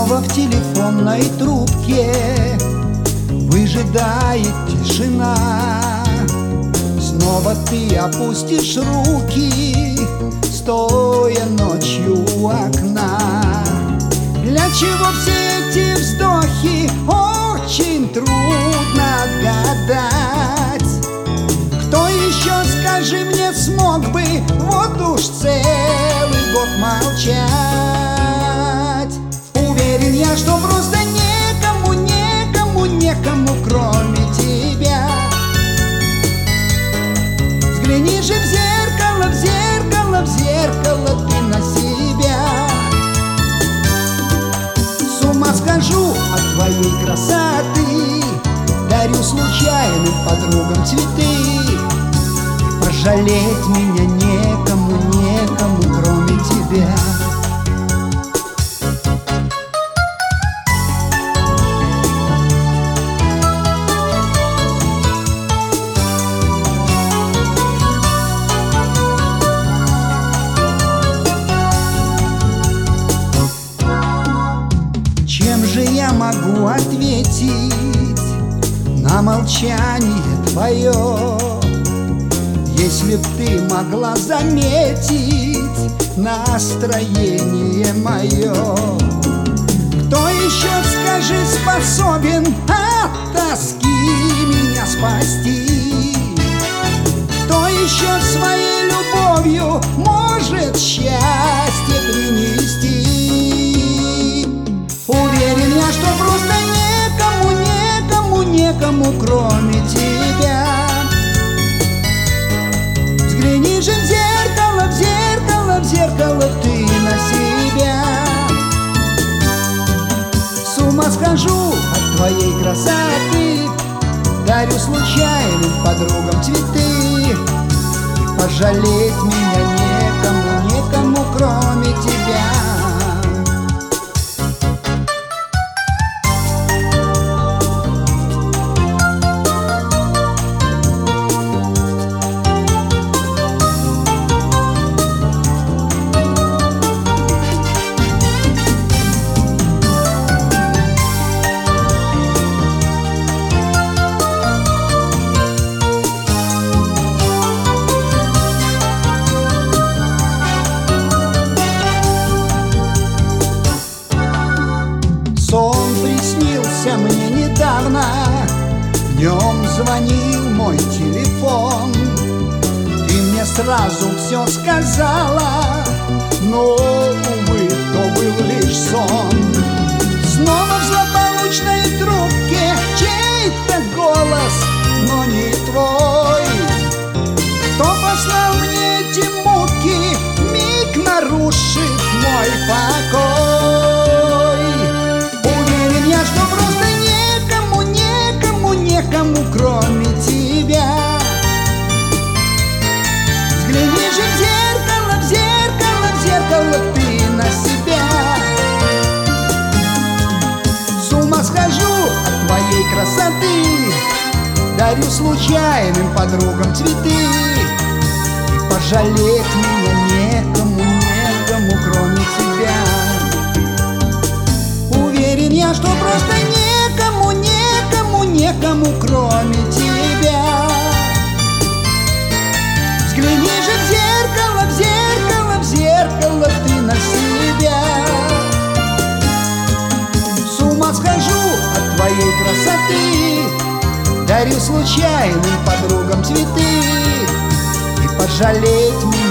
Снова в телефонной трубке выжидает тишина. Снова ты опустишь руки, стоя ночью у окна. Для чего все эти вздохи, очень трудно отгадать. Кто еще, скажи мне, смог бы вот уж целый год молчать? Уверен я, что просто некому, некому, некому, кроме тебя. Взгляни же в зеркало, в зеркало, в зеркало ты на себя. С ума схожу от твоей красоты, дарю случайным подругам цветы. Пожалеть меня некому, некому, кроме тебя. Чем же я могу ответить на молчание твое, если б ты могла заметить настроение мое? Кто еще, скажи, способен от тоски меня спасти? Кто еще своей любовью может счастье принести? Уверен я, что просто некому, некому, некому, кроме тебя. Взгляни же в зеркало, в зеркало, в зеркало ты на себя. С ума схожу от твоей красоты, дарю случайным подругам цветы. И пожалеть меня некому, некому, кроме тебя. Сон приснился мне недавно, днем звонил мой телефон. Ты мне сразу все сказала, но, увы, то был лишь сон. Снова в злополучной трубке чей-то голос, но не твой. Кто послал мне эти муки, миг нарушит мой покой? Что просто некому, некому, некому, кроме тебя. Взгляни же в зеркало, в зеркало, в зеркало ты на себя. С ума схожу от твоей красоты, дарю случайным подругам цветы. И пожалеть меня некому, некому, кроме тебя. Уверен я, что просто некому, некому, некому, кроме тебя. Взгляни же в зеркало, в зеркало, в зеркало ты на себя. С ума схожу от твоей красоты, дарю случайным подругам цветы. И пожалеть меня